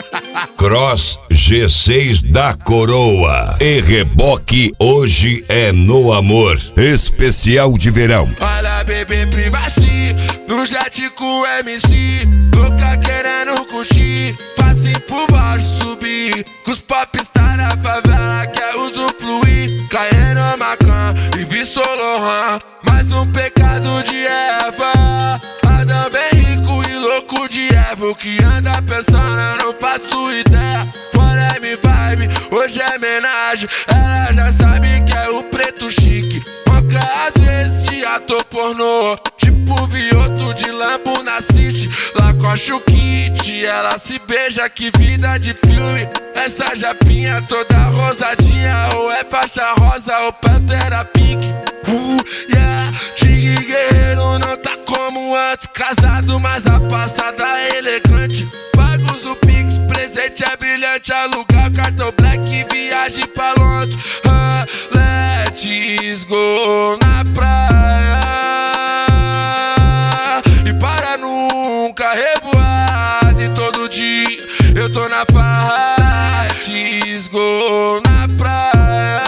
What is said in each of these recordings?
Cross G6 da Coroa e reboque hoje é no amor. Especial de verão. Olha, bebê, privacy no jet com o MC. Louca querendo curtir, passei por baixo, subir. Com os popstar da favela quer usufruir. Caindo Macan e vi Solohan. Mais um pecado de Eva. Adam bem rico e louco de Eva. O que anda pensando eu não faço ideia. Fora é minha vibe, hoje é homenagem. Ela já sabe que é o preto chique. Manca às vezes de ator pornô, tipo Vioto de Lambo na City. Lacoste o kit, ela se beija, que vida de filme. Essa japinha toda rosadinha, ou é faixa rosa ou pantera pink. Yeah, Tigre guerreiro não tá como antes. Casado, mas a passada é elegante. Pagos o Pix, presente é brilhante. Alugar cartão black, viagem pra Londres. Let's go na praia e para nunca revoar. E todo dia eu tô na farra. Let's go na praia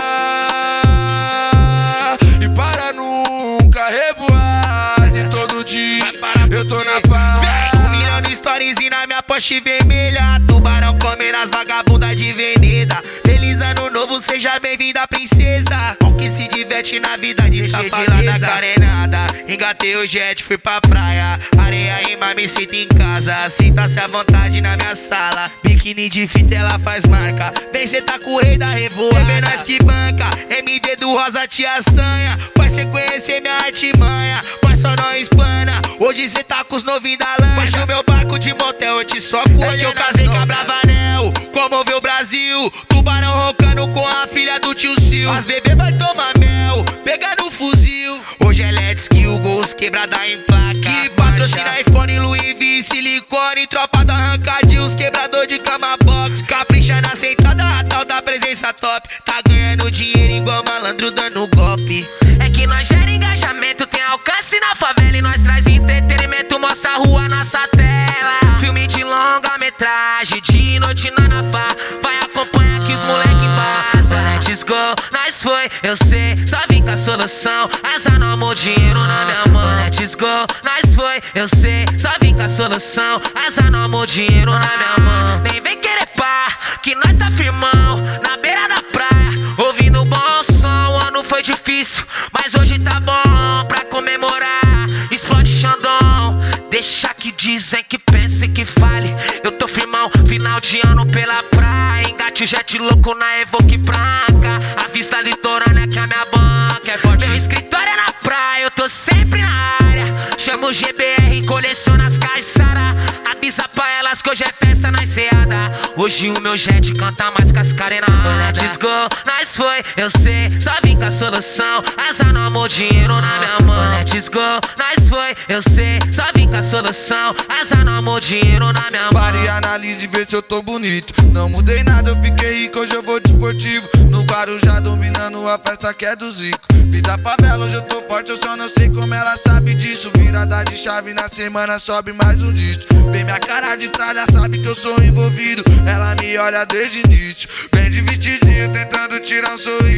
e para nunca revoar. E todo dia eu tô na farra. 1 milhão de stories e na minha Porsche vermelha. Tubarão comendo as vagabundas de veneda. Feliz ano novo, seja bem-vinda, princesa. Bom que se diverte na vida de safadeza. Deixei de lá da carenada, engatei o jet, fui pra praia. Areia rima, me sinto em casa. Sinta-se à vontade na minha sala. Biquíni de fita, ela faz marca. Vem cê tá com o rei da revoada. Bebê nós que banca, MD do Rosa te assanha. Vai cê conhecer minha artimanha, mas só não espana. Hoje cê tá com os novinhos da lancha. Faz o meu barco de motel, eu te soco. É que eu casei com a Bravanel, comoveu o Brasil. Tubarão roncando com a filha do tio Sil. As bebê vai tomar mel, pega no fuzil. Hoje é Let's Kill, gols quebrada em placa. Que patrocina iPhone, Louis V, silicone. Tropa do arrancadinho, os quebrador de cama box. Capricha na sentada, a tal da presença top. Tá ganhando dinheiro igual malandro dando golpe. É que nós gera engajamento, tem alcance na favela. E nós traz entretenimento, mostra a rua, nossa tela. Filme de longa-metragem, de noite na fá. Vai acompanhar que os moleque passa. Let's go, nós foi, eu sei, só vim com a solução. Asa no amor, dinheiro na minha mão. Let's go, nós foi, eu sei, só vim com a solução. Asa no amor, dinheiro na minha mão. Nem vem querer pá, que nós tá firmão. Na beira da praia, ouvindo um bom som. O ano foi difícil, mas hoje tá bom pra comemorar. Explode Xandão, deixa que dizem, que pense, que fale. Eu tô firmão, final de ano pela praia. Engate jet louco na Evoque branca. A vista litorânea que a minha banca é forte. Meu escritório é na praia, eu tô sempre na área. Chamo o GBR, coleciona as Caissara. Avisa pra elas que hoje é festa na enseada. Hoje o meu jet canta mais que as carenadas. Let's go, nós foi, eu sei, só vim com a solução. Asa no amor, dinheiro na minha mão. Let's go, nós foi, eu sei, só vim com a solução. Asa no amor, dinheiro na minha mão. Pare e analise e vê se eu tô bonito. Não mudei nada, eu fiquei rico, hoje eu vou de esportivo. No Guarujá dominando a festa que é do Zico. Vida favela, hoje eu tô forte, eu só não sei como ela sabe disso. Virada de chave na semana, sobe mais um disco. Vem minha cara de trás, já sabe que eu sou envolvido. Ela me olha desde o início, bem de vestidinho, tentando tirar um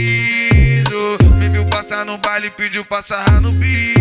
sorriso. Me viu passar no baile, pediu pra sarrar no bico.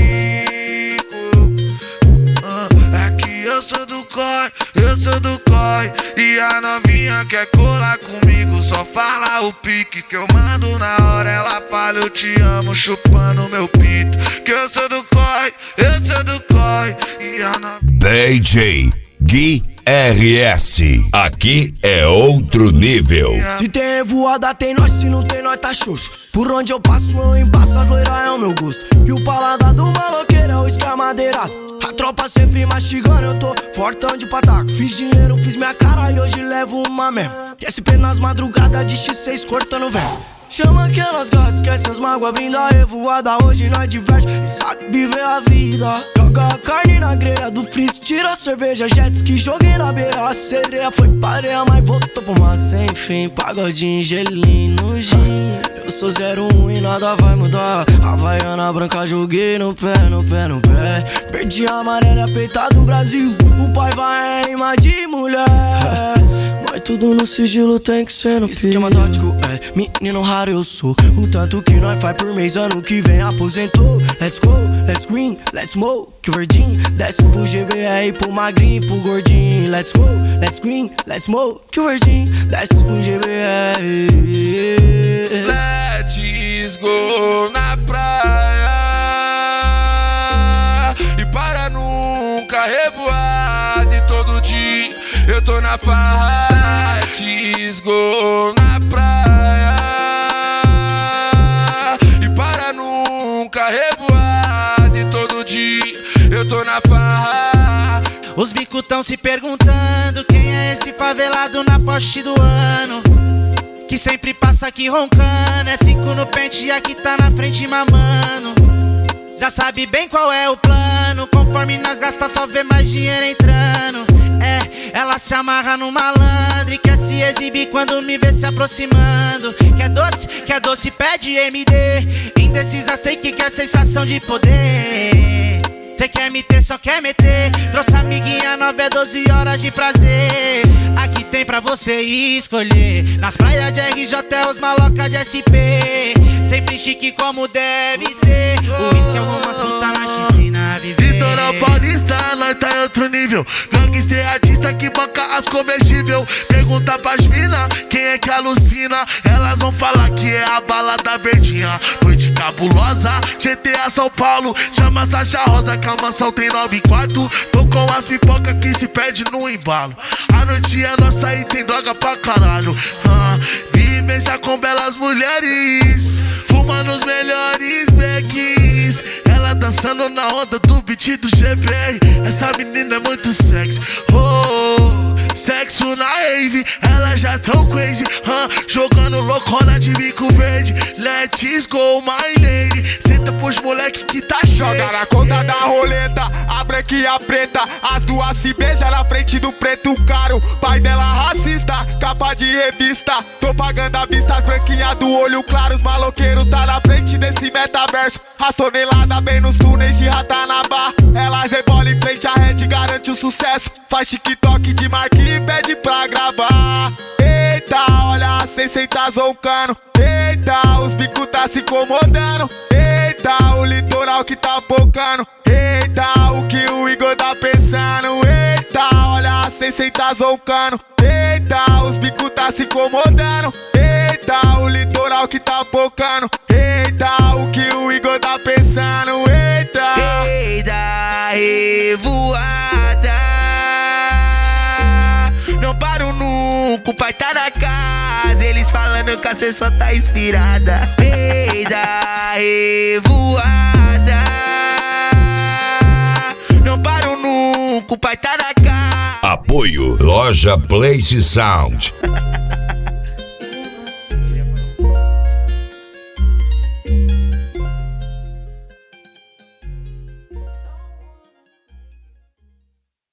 É que eu sou do COI, eu sou do COI. E a novinha quer colar comigo, só fala o pique que eu mando na hora. Ela fala eu te amo, chupando meu pinto. Que eu sou do COI, eu sou do COI. E a novinha... DJ Gui RS, aqui é outro nível. Se tem voada tem nós, se não tem nós tá xoxo. Por onde eu passo eu embaço, as loiras é o meu gosto. E o paladar do maloqueiro é o escamadeirado. A tropa sempre mastigando, eu tô fortão de pataco. Fiz dinheiro, fiz minha cara e hoje levo uma mesmo. SP nas madrugadas de X6 cortando velho. Chama aquelas gatas, esquece as mágoas, brinda a revoada. Hoje nós diverte e sabe viver a vida. Joga a carne na grelha do freeze, tira a cerveja, jets que joguei na beira. A sereia foi pareia, mas voltou pro mar sem fim. Pagodinho, gelinho, gin. Eu sou 01 e nada vai mudar. Havaiana branca, joguei no pé, no pé, no pé. Perdi a amarela, peita do Brasil. O pai vai em rima de mulher. Mas tudo no sigilo tem que ser no pique. Esquema tático, menino raro eu sou. O tanto que nós faz por mês, ano que vem aposentou. Let's go, let's green, let's smoke. Que o verdinho desce pro GBR, pro magrinho, pro gordinho. Let's go, let's green, let's smoke. Que o verdinho desce pro GBR. Let's go na praia e para nunca revoar. De todo dia eu tô na farra. Let's go na praia e para nunca revoar. De todo dia eu tô na farra. Os bicos tão se perguntando quem é esse favelado na Porsche do ano, que sempre passa aqui roncando. É 5 no pente e aqui tá na frente mamando. Já sabe bem qual é o plano. Conforme nós gasta só vê mais dinheiro entrando. Ela se amarra no malandro e quer se exibir quando me vê se aproximando. Quer doce, pede MD. Indecisa, sei que quer sensação de poder. Cê quer me ter, só quer meter. Trouxe amiguinha nova, 12 horas de prazer. Aqui tem pra você escolher. Nas praias de RJ, os maloca de SP. Sempre chique como deve ser. O uísque algumas puta na piscina viver. Litoral Paulista, nós tá em outro nível. Gangster artista que banca as comestível. Pergunta pras mina, quem é que alucina? Elas vão falar que é a balada verdinha. Noite cabulosa, GTA São Paulo. Chama Sacha Rosa que a mansão tem 9 quartos. Tô com as pipoca que se perde no embalo. A noite é nossa e tem droga pra caralho. Vivência com belas mulheres, fumando os melhores becks. Ela dançando na onda do beat do GBR. Essa menina é muito sexy. Sexo na rave, ela já tão crazy. Jogando loucona de bico verde. Let's go, my lady. Senta pros moleque que tá cheio. Joga na conta da roleta, a branca e a preta. As duas se beijam na frente do preto caro. Pai dela racista, capa de revista. Propaganda vista, as branquinhas do olho claro. Os maloqueiros tá na frente desse metaverso. As toneladas bem nos túneis de Ratanabá. Elas rebolam em frente à rede, garante o sucesso. Faz TikTok de marca e pede pra gravar. Eita, olha a Sensei tá zoncando. Eita, os bicos tá se incomodando. Eita, o litoral que tá focando. Eita, o que o Igor tá pensando. Eita, olha a Sensei tá zoncando. Eita, os bicos tá se incomodando. Eita, o litoral que tá focando. Eita, o que o Igor tá pensando. Eita, eita, revoada. Não paro nunca, o pai tá na casa. Eles falando que a cê só tá inspirada. Eita, revoada. Não paro nunca, o pai tá na casa. Apoio Loja Place Sound.